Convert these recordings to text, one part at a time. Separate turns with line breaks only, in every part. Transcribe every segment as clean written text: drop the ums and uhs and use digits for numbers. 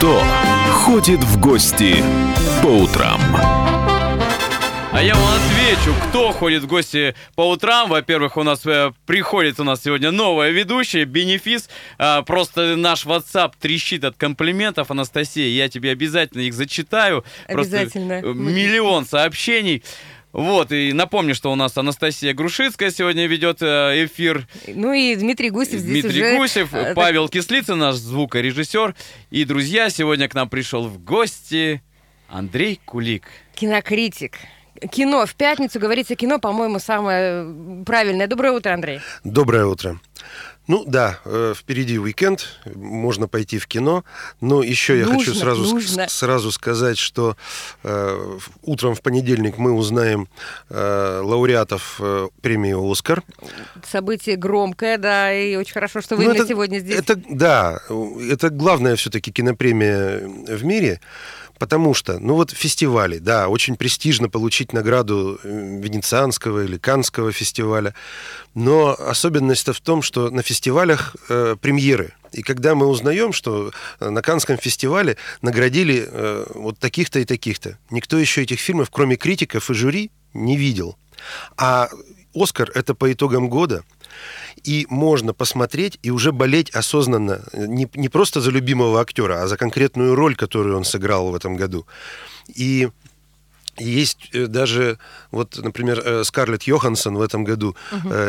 Кто ходит в гости по утрам?
А я вам отвечу, кто ходит в гости по утрам. Во-первых, приходит у нас сегодня новая ведущая, Бенефис. Просто наш WhatsApp трещит от комплиментов, Анастасия. Я тебе обязательно их зачитаю.
Обязательно.
Просто миллион сообщений. Вот, и напомню, что у нас Анастасия Грушицкая сегодня ведет эфир.
Ну и Дмитрий Гусев здесь
Дмитрий
уже...
Гусев, Павел Кислицын, наш звукорежиссер. И, друзья, сегодня к нам пришел в гости Андрей Кулик.
Кинокритик. Кино в пятницу, говорить о кино, по-моему, самое правильное. Доброе утро, Андрей.
Доброе утро. Ну да, впереди уикенд, можно пойти в кино, но еще я хочу сразу сказать, что утром в понедельник мы узнаем лауреатов премии «Оскар».
Событие громкое, да, и очень хорошо, что вы именно сегодня здесь.
Это главная все-таки кинопремия в мире. Потому что, фестивали, да, очень престижно получить награду Венецианского или Каннского фестиваля, но особенность-то в том, что на фестивалях премьеры. И когда мы узнаем, что на Каннском фестивале наградили вот таких-то и таких-то, никто еще этих фильмов, кроме критиков и жюри, не видел. А «Оскар» — это по итогам года. И можно посмотреть и уже болеть осознанно не просто за любимого актера, а за конкретную роль, которую он сыграл в этом году. И есть даже, например, Скарлетт Йоханссон в этом году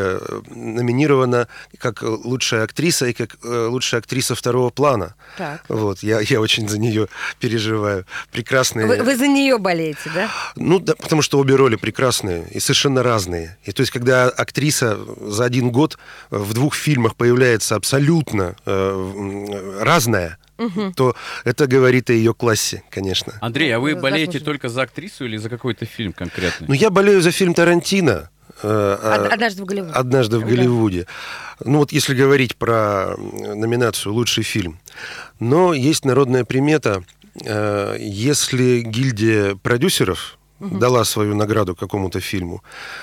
номинирована как лучшая актриса и как лучшая актриса второго плана.
Так.
Я очень за нее переживаю. Прекрасные.
Вы за нее болеете, да?
Да, потому что обе роли прекрасные и совершенно разные. И то есть, когда актриса за один год в двух фильмах появляется абсолютно разная, то это говорит о ее классе, конечно.
Андрей, а вы болеете только за актрису или за какой-то фильм конкретный?
Я болею за фильм Тарантино.
«Однажды в Голливуде».
«Однажды в Голливуде». Если говорить про номинацию «Лучший фильм». Но есть народная примета, если гильдия продюсеров дала свою награду какому-то фильму,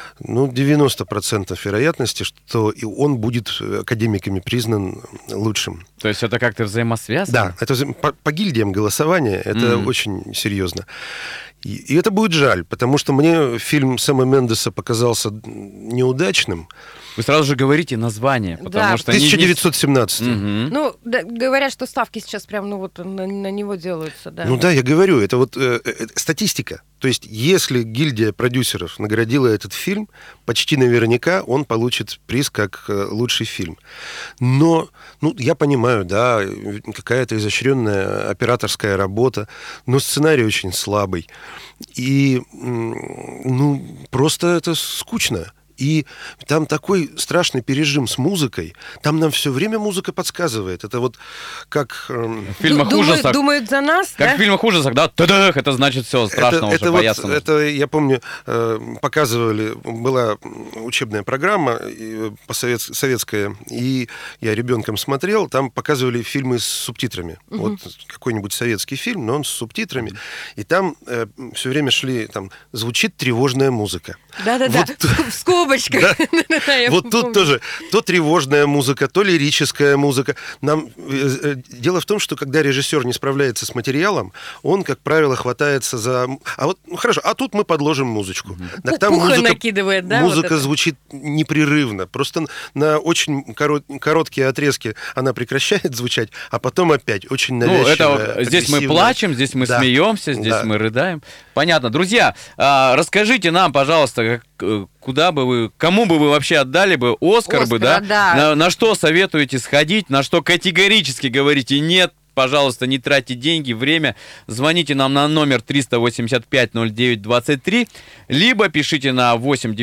90% вероятности, что и он будет академиками признан лучшим.
То есть это как-то взаимосвязано?
Да, это по гильдиям голосования, это очень серьезно. И это будет жаль, потому что мне фильм Сэма Мендеса показался неудачным.
Вы сразу же говорите название, потому что...
1917.
Говорят, что ставки сейчас прям на него делаются. Да.
Я говорю, это статистика. То есть, если гильдия продюсеров наградила этот фильм, почти наверняка он получит приз как лучший фильм. Но, я понимаю, да, какая-то изощренная операторская работа, но сценарий очень слабый. И, просто это скучно. И там такой страшный пережим с музыкой. Там нам все время музыка подсказывает. Это как...
В фильмах ужасах.
Думают за нас,
как
да?
в фильмах ужасах, да? Тадах! Это значит все, страшно уже, бояться.
Это, я помню, показывали, была учебная программа советская, и я ребенком смотрел, там показывали фильмы с субтитрами. Какой-нибудь советский фильм, но он с субтитрами. И там все время шли, звучит тревожная музыка.
Да-да-да, в скобочках.
Да. Тут тоже то тревожная музыка, то лирическая музыка. Дело в том, что когда режиссер не справляется с материалом, он, как правило, хватается за... хорошо, а тут мы подложим музычку. Так там
Пуха накидывает, да?
Музыка звучит непрерывно. Просто на очень короткие отрезки она прекращает звучать, а потом опять очень навязчиво.
Здесь мы плачем, здесь мы смеемся, здесь мы рыдаем. Понятно. Друзья, расскажите нам, пожалуйста, кому бы вы вообще отдали бы Оскар бы, да? На что советуете сходить, на что категорически говорите нет, пожалуйста, не тратьте деньги, время. Звоните нам на номер 385-09-23, либо пишите на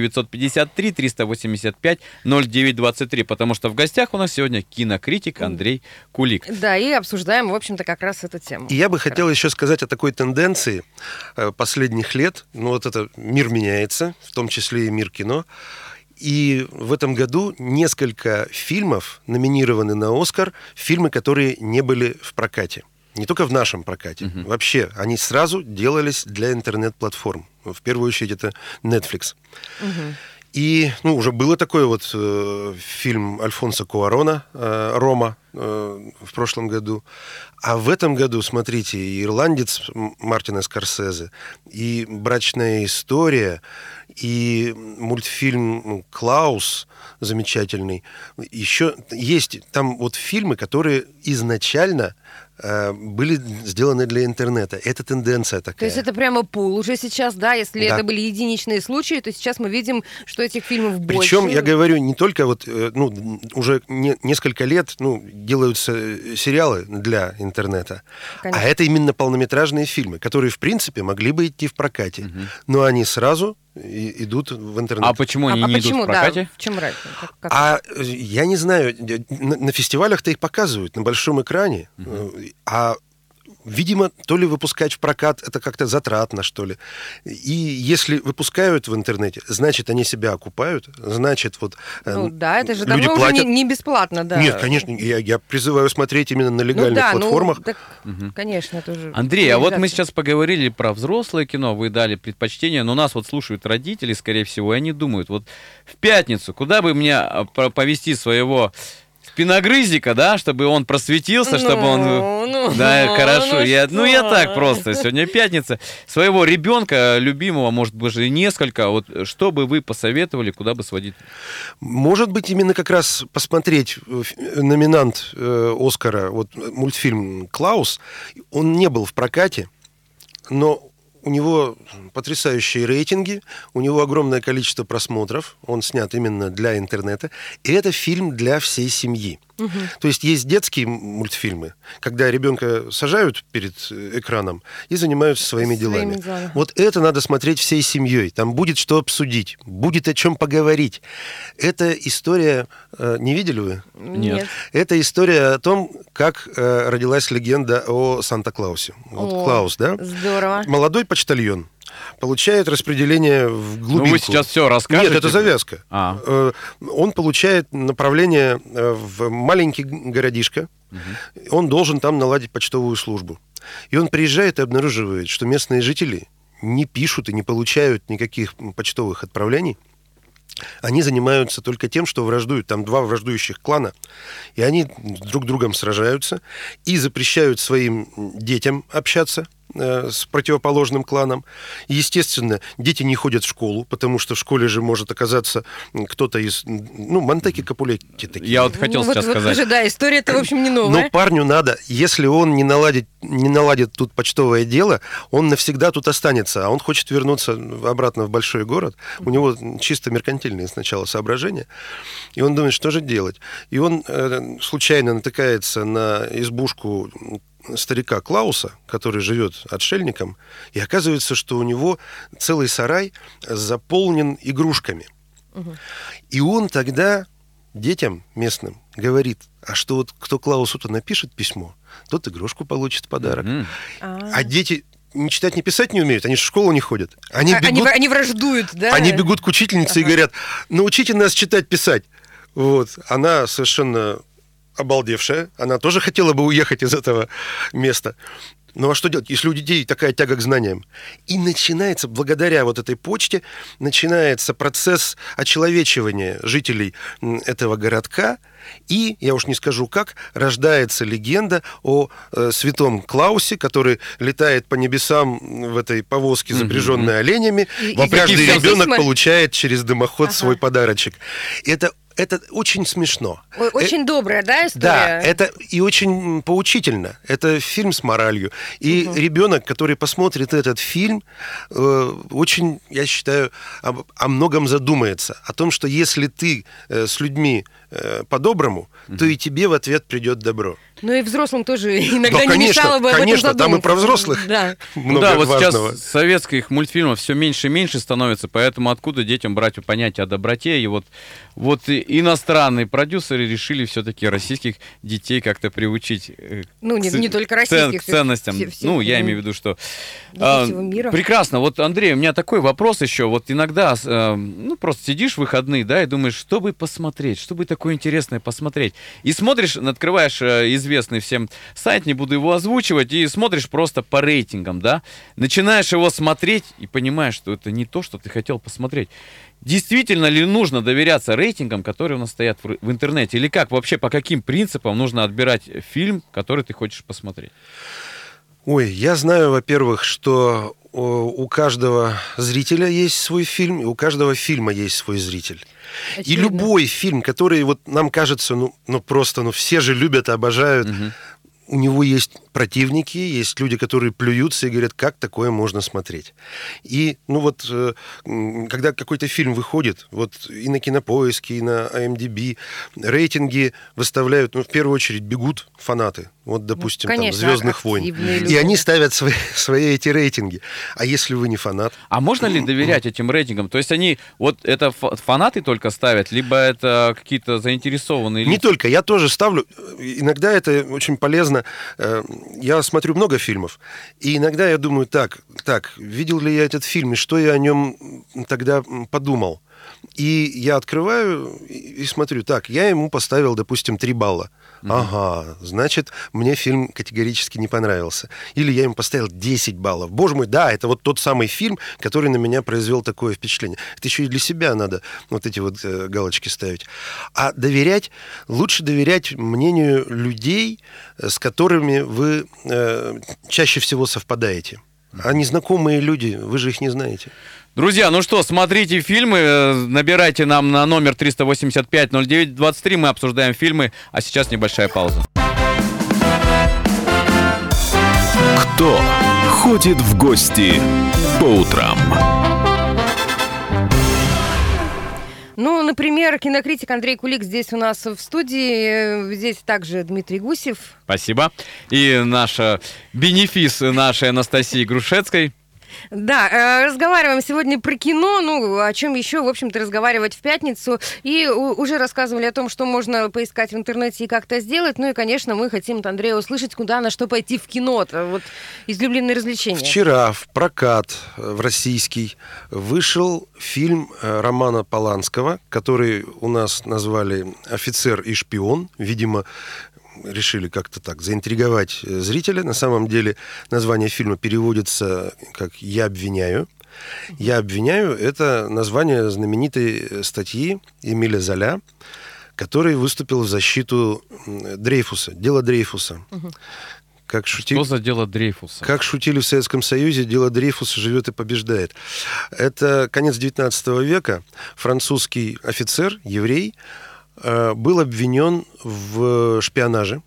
8-953-385-09-23, потому что в гостях у нас сегодня кинокритик Андрей Кулик.
Да, и обсуждаем, в общем-то, как раз эту тему.
И я бы хотел еще сказать о такой тенденции последних лет. Это мир меняется, в том числе и мир кино. И в этом году несколько фильмов номинированы на «Оскар», фильмы, которые не были в прокате. Не только в нашем прокате. Вообще, они сразу делались для интернет-платформ. В первую очередь, это Netflix. И, уже было такой фильм Альфонсо Куарона «Рома», в прошлом году. А в этом году, смотрите, и «Ирландец» Мартина Скорсезе, и «Брачная история», и мультфильм «Клаус» замечательный. Еще есть там вот фильмы, которые изначально были сделаны для интернета. Это тенденция такая.
То есть это прямо пул уже сейчас, да? Если это были единичные случаи, то сейчас мы видим, что этих фильмов больше.
Причем, я говорю, не только вот, уже несколько лет делаются сериалы для интернета, конечно. А это именно полнометражные фильмы, которые, в принципе, могли бы идти в прокате. Но они сразу идут в интернет.
А почему они не идут в прокате?
Да, в чем разница?
Я не знаю. На фестивалях-то их показывают на большом экране. А, видимо, то ли выпускать в прокат, это как-то затратно, что ли. И если выпускают в интернете, значит, они себя окупают, значит, вот
это же
люди
давно
платят.
Уже не бесплатно, да.
Нет, конечно, я призываю смотреть именно на легальных платформах.
Конечно, это уже...
Андрей, а вот мы сейчас поговорили про взрослое кино, вы дали предпочтение, но нас вот слушают родители, скорее всего, и они думают, вот в пятницу, куда бы мне повезти своего... спиногрызика, да, чтобы он просветился, чтобы он... хорошо. Я так просто. Сегодня пятница. Своего ребенка, любимого, может быть, и несколько. Вот что бы вы посоветовали, куда бы сводить?
Может быть, именно как раз посмотреть номинант Оскара, вот мультфильм «Клаус». Он не был в прокате, но у него потрясающие рейтинги, у него огромное количество просмотров, он снят именно для интернета, и это фильм для всей семьи. То есть есть детские мультфильмы, когда ребенка сажают перед экраном и занимаются своими делами. Вот это надо смотреть всей семьей. Там будет что обсудить, будет о чем поговорить. Это история... Не видели вы?
Нет.
Это история о том, как родилась легенда о Санта-Клаусе. Вот Клаус, да?
Здорово.
Молодой почтальон получает распределение в глубинку.
Ну, вы сейчас все расскажете.
Нет, это завязка. Он получает направление в маленький городишко. Он должен там наладить почтовую службу. И он приезжает и обнаруживает, что местные жители не пишут и не получают никаких почтовых отправлений. Они занимаются только тем, что враждуют. Там два враждующих клана. И они друг с другом сражаются и запрещают своим детям общаться с противоположным кланом. И, естественно, дети не ходят в школу, потому что в школе же может оказаться кто-то из... Монтеки Капулетти такие.
Я вот хотел сейчас сказать.
Уже, да, история-то, в общем, не новая.
Но парню надо, если он не наладит тут почтовое дело, он навсегда тут останется, а он хочет вернуться обратно в большой город. У него чисто меркантильные сначала соображения, и он думает, что же делать. И он случайно натыкается на избушку старика Клауса, который живет отшельником, и оказывается, что у него целый сарай заполнен игрушками. И он тогда детям местным говорит, а что вот кто Клаусу-то напишет письмо, тот игрушку получит в подарок. А дети ни читать, ни писать не умеют, они же в школу не ходят. Они
враждуют, да?
Они бегут к учительнице и говорят, научите нас читать, писать. Вот. Она совершенно обалдевшая, она тоже хотела бы уехать из этого места. Ну а что делать, если у детей такая тяга к знаниям? И начинается, благодаря вот этой почте, начинается процесс очеловечивания жителей этого городка. И, я уж не скажу как, рождается легенда о святом Клаусе, который летает по небесам в этой повозке, запряженной оленями, и каждый ребенок получает через дымоход свой подарочек. Это очень смешно.
Очень добрая, да, история?
Да, это и очень поучительно. Это фильм с моралью. И ребенок, который посмотрит этот фильм, очень, я считаю, о многом задумается. О том, что если ты с людьми по-доброму, то и тебе в ответ придет добро.
Ну и взрослым тоже иногда не мешало бы об этом задуматься.
Там и про взрослых много
вот
важного.
Сейчас советских мультфильмов все меньше и меньше становится, поэтому откуда детям брать понятие о доброте? И вот иностранные продюсеры решили все-таки российских детей как-то приучить
не только российских,
к ценностям. Я имею в виду, что...
всего мира.
Прекрасно. Вот, Андрей, у меня такой вопрос еще. Вот иногда просто сидишь в выходные, да, и думаешь, что бы посмотреть, что бы такое такое интересное посмотреть. И смотришь, открываешь известный всем сайт, не буду его озвучивать, и смотришь просто по рейтингам, да, начинаешь его смотреть и понимаешь, что это не то, что ты хотел посмотреть. Действительно ли нужно доверяться рейтингам, которые у нас стоят в интернете? Или как вообще, по каким принципам нужно отбирать фильм, который ты хочешь посмотреть?
Ой, я знаю, во-первых, что у каждого зрителя есть свой фильм, и у каждого фильма есть свой зритель. Очевидно. И любой фильм, который вот нам кажется, просто все же любят, обожают, у него есть противники, есть люди, которые плюются и говорят, как такое можно смотреть. И, когда какой-то фильм выходит, вот и на Кинопоиске, и на IMDb, рейтинги выставляют, в первую очередь бегут фанаты. Вот, допустим,
конечно,
«Звездных войн». И они ставят свои эти рейтинги. А если вы не фанат?
А можно ли доверять этим рейтингам? То есть они, вот это фанаты только ставят, либо это какие-то заинтересованные лица?
Не только, я тоже ставлю. Иногда это очень полезно. Я смотрю много фильмов, и иногда я думаю, так, видел ли я этот фильм, и что я о нем тогда подумал. И я открываю и смотрю, я ему поставил, допустим, 3 балла. Ага, значит, мне фильм категорически не понравился. Или я ему поставил 10 баллов. Боже мой, да, это вот тот самый фильм, который на меня произвел такое впечатление. Это еще и для себя надо вот эти вот галочки ставить. А лучше доверять мнению людей, с которыми вы чаще всего совпадаете. А незнакомые люди, вы же их не знаете.
Друзья, ну что, смотрите фильмы, набирайте нам на номер 385-09-23, мы обсуждаем фильмы, а сейчас небольшая пауза.
Кто ходит в гости по утрам?
Ну, например, кинокритик Андрей Кулик здесь у нас в студии, здесь также Дмитрий Гусев.
Спасибо. И наша бенефис нашей Анастасии Грушецкой.
Да, разговариваем сегодня про кино, о чем еще, в общем-то, разговаривать в пятницу. И уже рассказывали о том, что можно поискать в интернете и как-то сделать. Ну и, конечно, мы хотим от Андрея услышать, куда, на что пойти в кино. Вот излюбленные развлечения.
Вчера в прокат в российский вышел фильм Романа Поланского, который у нас назвали «Офицер и шпион». Видимо, решили как-то так заинтриговать зрителя. На самом деле название фильма переводится как «Я обвиняю». «Я обвиняю» — это название знаменитой статьи Эмиля Золя, который выступил в защиту Дрейфуса, дела Дрейфуса.
Что за дело Дрейфуса?
Как шутили в Советском Союзе, дело Дрейфуса живет и побеждает. Это конец 19 века. Французский офицер, еврей, был обвинен в шпионаже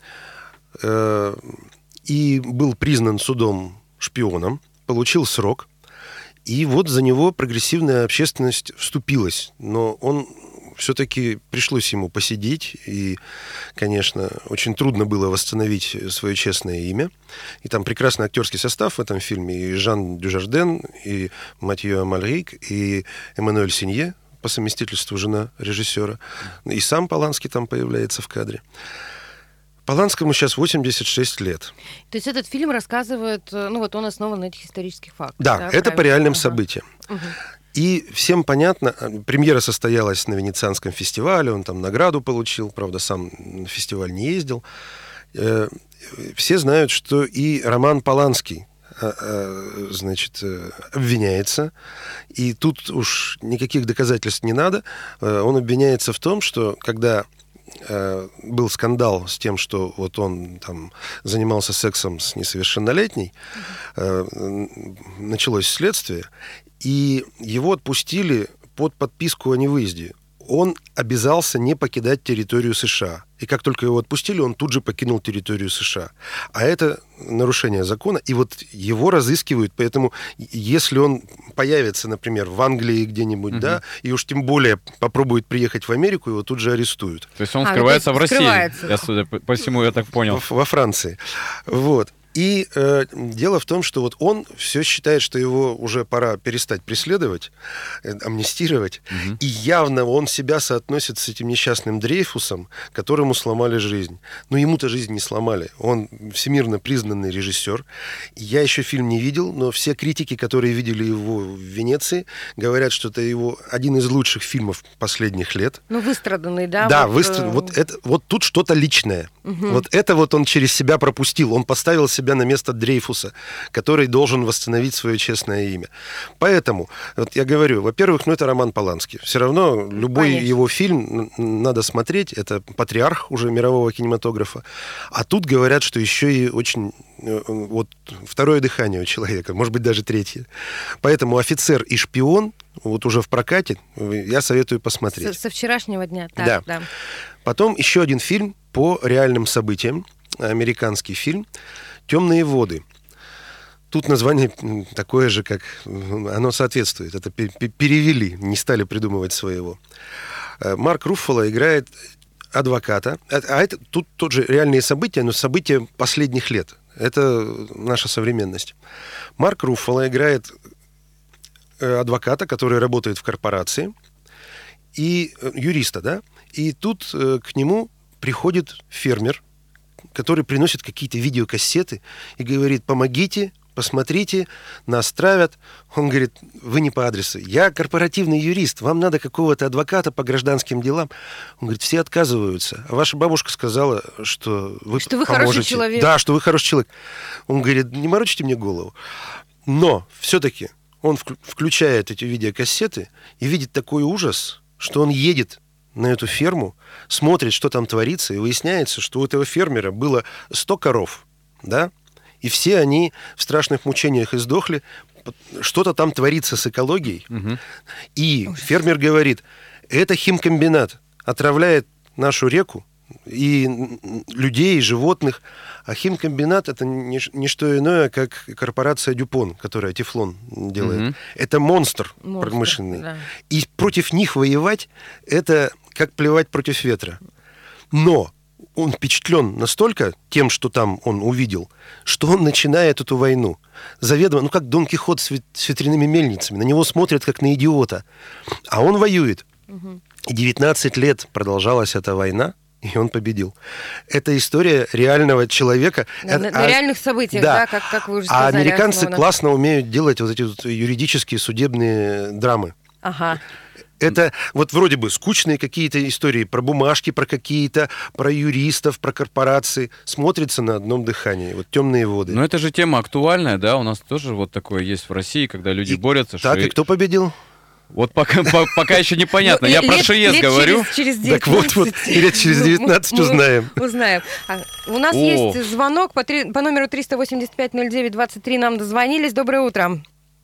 и был признан судом шпионом, получил срок, и вот за него прогрессивная общественность вступилась. Но он все-таки пришлось ему посидеть, и, конечно, очень трудно было восстановить свое честное имя. И там прекрасный актерский состав в этом фильме, и Жан Дюжарден, и Матьё Амальрик, и Эммануэль Синье, по совместительству жена режиссера. И сам Поланский там появляется в кадре. Поланскому сейчас 86 лет.
То есть этот фильм рассказывает, он основан на этих исторических фактах.
Да, это по реальным событиям. И всем понятно, премьера состоялась на Венецианском фестивале, он там награду получил, правда, сам на фестиваль не ездил. Все знают, что и Роман Поланский, обвиняется. И тут уж никаких доказательств не надо. Он обвиняется в том, что когда был скандал с тем, что вот он там занимался сексом с несовершеннолетней, началось следствие, и его отпустили под подписку о невыезде. Он обязался не покидать территорию США. И как только его отпустили, он тут же покинул территорию США. А это нарушение закона, и вот его разыскивают. Поэтому если он появится, например, в Англии где-нибудь, да, и уж тем более попробует приехать в Америку, его тут же арестуют.
То есть он скрывается в России, я, судя по всему, я так понял.
Во Франции. Вот. И дело в том, что вот он все считает, что его уже пора перестать преследовать, амнистировать. И явно он себя соотносит с этим несчастным Дрейфусом, которому сломали жизнь. Но ему-то жизнь не сломали. Он всемирно признанный режиссер. Я еще фильм не видел, но все критики, которые видели его в Венеции, говорят, что это его один из лучших фильмов последних лет.
Ну, выстраданный, да?
Да, вот тут что-то личное. Вот это вот он через себя пропустил. Он поставил себя на место Дрейфуса, который должен восстановить свое честное имя. Поэтому, вот я говорю, во-первых, это Роман Полански. Все равно любой его фильм надо смотреть. Это патриарх уже мирового кинематографа. А тут говорят, что еще и очень вот второе дыхание у человека, может быть, даже третье. Поэтому «Офицер и шпион» вот уже в прокате, я советую посмотреть.
Со вчерашнего дня. Так, да.
Потом еще один фильм по реальным событиям, американский фильм «Темные воды». Тут название такое же, как оно соответствует. Это перевели, не стали придумывать своего. Марк Руффало играет адвоката. А это тут тот же реальные события, но события последних лет. Это наша современность. Марк Руффало играет адвоката, который работает в корпорации, и юриста, да? И тут к нему приходит фермер, который приносит какие-то видеокассеты и говорит: помогите, посмотрите, нас травят. Он говорит: вы не по адресу. Я корпоративный юрист, вам надо какого-то адвоката по гражданским делам. Он говорит: все отказываются. А ваша бабушка сказала, что вы поможете.
Хороший человек.
Да, что вы хороший человек. Он говорит: не морочите мне голову. Но все-таки он включает эти видеокассеты и видит такой ужас, что он едет на эту ферму, смотрит, что там творится, и выясняется, что у этого фермера было 100 коров, да, и все они в страшных мучениях издохли. Что-то там творится с экологией. И фермер говорит: это химкомбинат отравляет нашу реку и людей, и животных. А химкомбинат — это не что иное, как корпорация Дюпон, которая тефлон делает. Это монстр промышленный. Да. И против них воевать — это как плевать против ветра. Но он впечатлен настолько тем, что там он увидел, что он начинает эту войну. Заведомо, как Дон Кихот с ветряными мельницами. На него смотрят как на идиота. А он воюет. И 19 лет продолжалась эта война, и он победил. Это история реального человека.
На реальных событиях, да, как вы уже сказали.
А американцы классно умеют делать вот эти вот юридические судебные драмы.
Ага.
Это вот вроде бы скучные какие-то истории про бумажки, про какие-то, про юристов, про корпорации. Смотрится на одном дыхании. Вот «Темные воды».
Но это же тема актуальная, да? У нас тоже вот такое есть в России, когда люди борются.
Так, и кто победил?
Вот пока еще непонятно. Я про ШИЭС говорю.
Через 19.
Так вот, лет через 19 узнаем.
Узнаем. У нас есть звонок по номеру 385-09-23. Нам дозвонились. Доброе утро.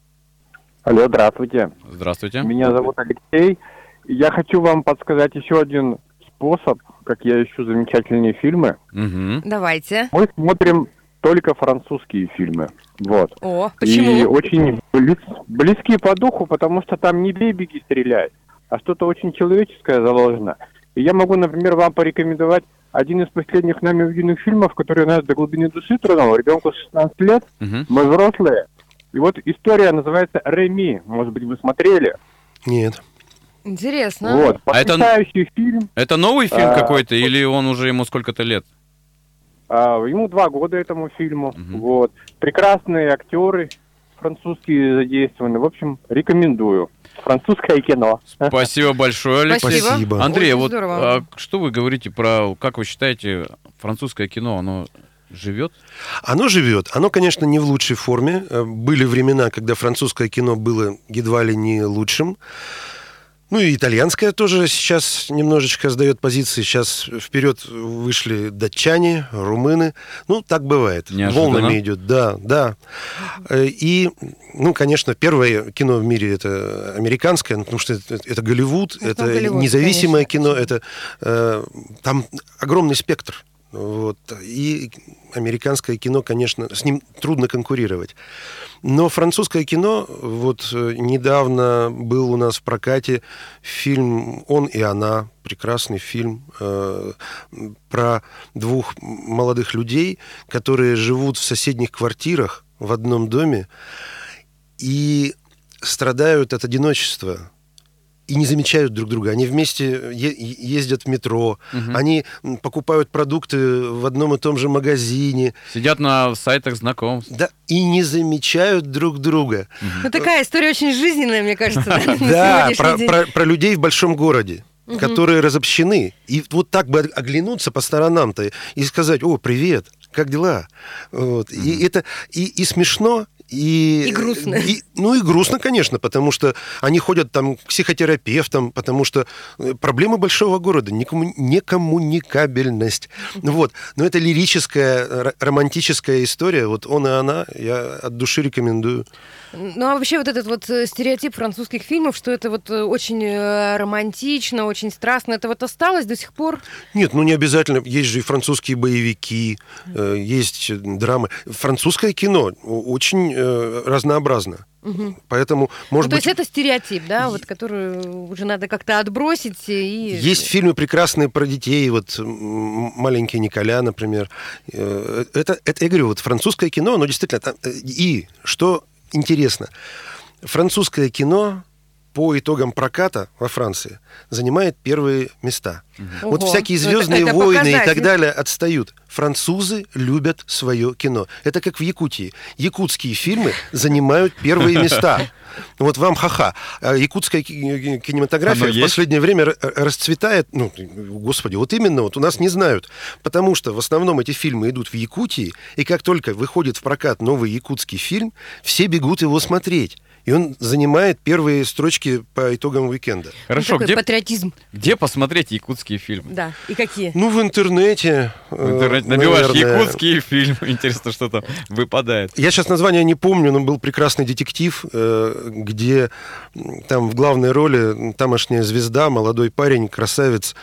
Алло, здравствуйте.
Здравствуйте.
Меня зовут Алексей. Я хочу вам подсказать еще один способ, как я ищу замечательные фильмы.
Давайте.
Мы смотрим только французские фильмы. Вот.
О, почему?
И очень близкие по духу, потому что там не бей, беги, стреляй, а что-то очень человеческое заложено. И я могу, например, вам порекомендовать один из последних нами увиденных фильмов, который нас до глубины души тронул. Ребенку 16 лет, мы взрослые. И вот история называется «Реми». Может быть, вы смотрели?
Нет.
Интересно.
Вот, потрясающий фильм.
Это новый фильм какой-то, или он уже ему сколько-то лет?
Ему 2 года этому фильму. Вот. Прекрасные актеры французские задействованы. В общем, рекомендую. Французское кино.
Спасибо большое, Алексей.
Спасибо.
Андрей, вот что вы говорите про, как вы считаете, французское кино, оно живет?
Оно живет. Оно, конечно, не в лучшей форме. Были времена, когда французское кино было едва ли не лучшим. Ну и итальянское тоже сейчас немножечко сдает позиции. Сейчас вперед вышли датчане, румыны. Ну, так бывает.
Неожиданно.
Волнами идет. Да. И, конечно, первое кино в мире — это американское, потому что это Голливуд, это независимое, конечно, кино, это там огромный спектр. Вот. И и американское кино, конечно, с ним трудно конкурировать. Но французское кино, вот недавно был у нас в прокате фильм «Он и она», прекрасный фильм про двух молодых людей, которые живут в соседних квартирах в одном доме и страдают от одиночества. И не замечают друг друга. Они вместе ездят в метро, они покупают продукты в одном и том же магазине.
Сидят на сайтах знакомств.
Да, и не замечают друг друга.
Ну, такая история очень жизненная, мне кажется.
Да, про людей в большом городе, которые разобщены. И вот так бы оглянуться по сторонам-то и сказать: «О, привет, как дела?» Вот. И это и смешно, и
грустно.
И грустно, конечно, потому что они ходят там к психотерапевтам, потому что проблемы большого города, некоммуникабельность. Вот. Но это лирическая, романтическая история. Вот «Он и она», я от души рекомендую.
Ну, а вообще вот этот вот стереотип французских фильмов, что это вот очень романтично, очень страстно, это вот осталось до сих пор?
Нет, не обязательно. Есть же и французские боевики, есть драмы. Французское кино очень разнообразно. Поэтому, может быть...
То есть это стереотип, да, вот, который уже надо как-то отбросить и...
Есть фильмы прекрасные про детей, вот «Маленький Николя», например. Это я говорю, вот французское кино, оно действительно... И что интересно, французское кино по итогам проката во Франции занимает первые места. Вот всякие «Звездные войны» и так далее отстают. Французы любят свое кино. Это как в Якутии. Якутские фильмы занимают первые места. Вот вам ха-ха. Якутская кинематография в последнее время расцветает. Господи, вот именно, вот у нас не знают. Потому что в основном эти фильмы идут в Якутии, и как только выходит в прокат новый якутский фильм, все бегут его смотреть. И он занимает первые строчки по итогам уикенда.
Хорошо,
где патриотизм?
Где посмотреть якутские фильмы?
Да, и какие?
В интернете.
В интернете набиваешь якутские фильмы. Интересно, что там выпадает.
Я сейчас название не помню, но был прекрасный детектив, где там в главной роли тамошняя звезда, молодой парень, красавец.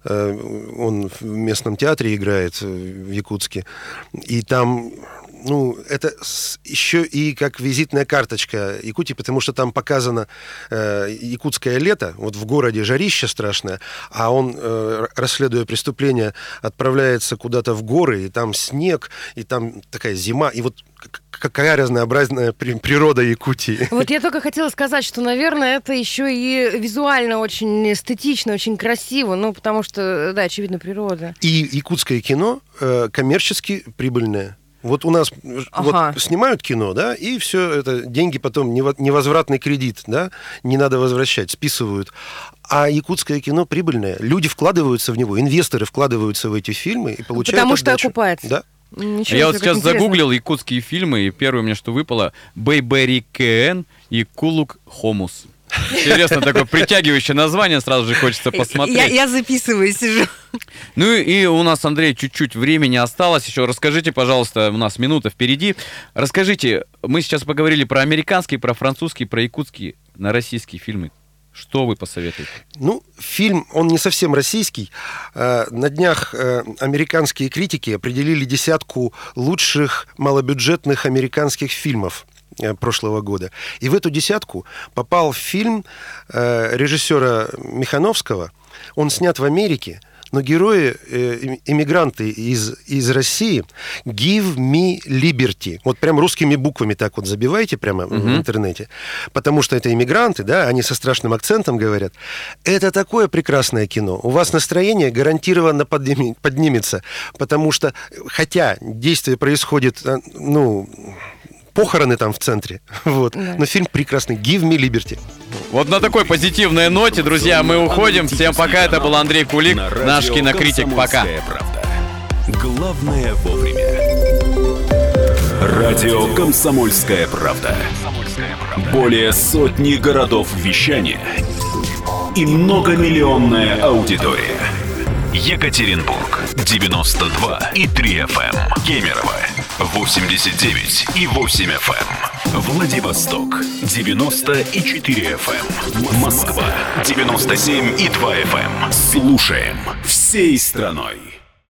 Он в местном театре играет, в Якутске. И там... это еще и как визитная карточка Якутии, потому что там показано якутское лето, вот в городе жарище страшное, а он, расследуя преступление, отправляется куда-то в горы, и там снег, и там такая зима, и вот какая разнообразная природа Якутии.
Вот я только хотела сказать, что, наверное, это еще и визуально очень эстетично, очень красиво, потому что, да, очевидно, природа.
И якутское кино коммерчески прибыльное. Вот у нас вот снимают кино, да, и все это деньги потом невозвратный кредит, да, не надо возвращать, списывают. А якутское кино прибыльное. Люди вкладываются в него, инвесторы вкладываются в эти фильмы и получают
потому
отдачу.
Что окупается.
Да.
Я вот сейчас загуглил якутские фильмы, и первое мне, что выпало, «Бэйбэри-кэн» и «Кулук Хомус». Интересно, такое притягивающее название, сразу же хочется посмотреть.
Я записываю, сижу.
И у нас, Андрей, чуть-чуть времени осталось. Еще расскажите, пожалуйста, у нас минута впереди. Расскажите, мы сейчас поговорили про американские, про французские, про якутские, на российские фильмы. Что вы посоветуете?
Фильм, он не совсем российский. На днях американские критики определили 10 лучших малобюджетных американских фильмов прошлого года. И в эту 10 попал фильм режиссера Михановского. Он снят в Америке, но герои, эмигранты из России, «Give me liberty». Вот прям русскими буквами так вот забивайте прямо в интернете. Потому что это эмигранты, да, они со страшным акцентом говорят. Это такое прекрасное кино. У вас настроение гарантированно поднимется. Потому что, хотя действие происходит, похороны там в центре. Вот. Да. Но фильм прекрасный. «Give me liberty».
Вот на такой позитивной ноте, друзья, мы уходим. Всем пока. Это был Андрей Кулик, наш кинокритик. Пока.
Главное вовремя. Радио «Комсомольская правда». Более сотни городов вещания и многомиллионная аудитория. Екатеринбург 92,3 FM. Кемерово 89,8 FM. Владивосток 90,4 FM. Москва 97,2 FM. Слушаем всей страной.